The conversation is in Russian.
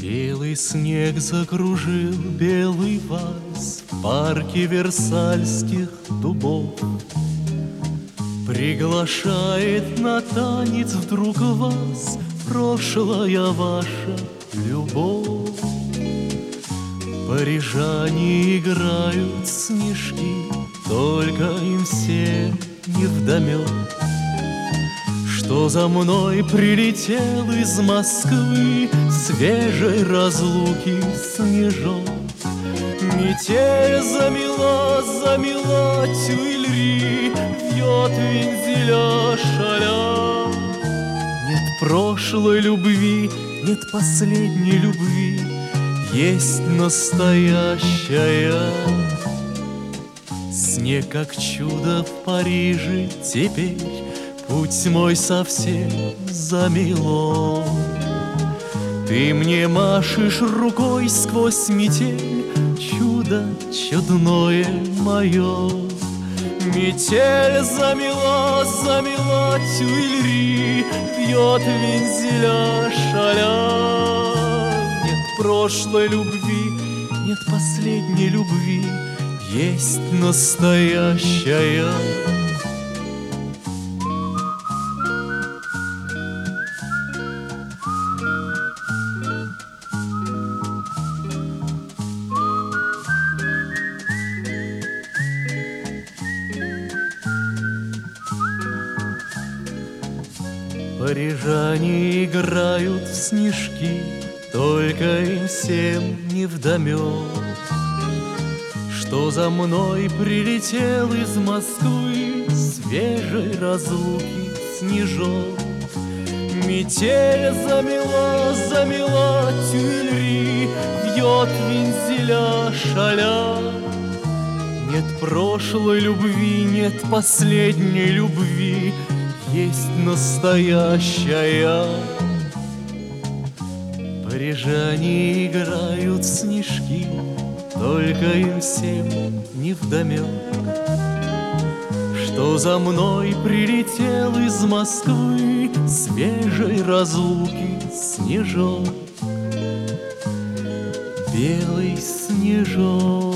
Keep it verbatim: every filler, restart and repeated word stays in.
Белый снег закружил белый вальс в парке Версальских дубов. Приглашает на танец вдруг вас прошлая ваша любовь. Парижане играют снежки, только им все невдомек, что за мной прилетел из Москвы свежей разлуки снежок. Метель замела, замела Тюильри, вьет вензеля шаля. Нет прошлой любви, нет последней любви, есть настоящая. Снег как чудо в Париже теперь путь мой совсем замело. Ты мне машешь рукой сквозь метель, чудо чудное мое. Метель замела, замела Тюильри, вьет вензеля шаля. Нет прошлой любви, нет последней любви, есть настоящая. Парижане играют в снежки, только им всем невдомек, что за мной прилетел из Москвы свежей разлуки снежок. Метель замела, замела Тюильри, вьет вензеля шаля. Нет прошлой любви, нет последней любви, есть настоящая. Парижане играют в снежки, только им всем невдомек, что за мной прилетел из Москвы свежей разлуки снежок. Белый снежок.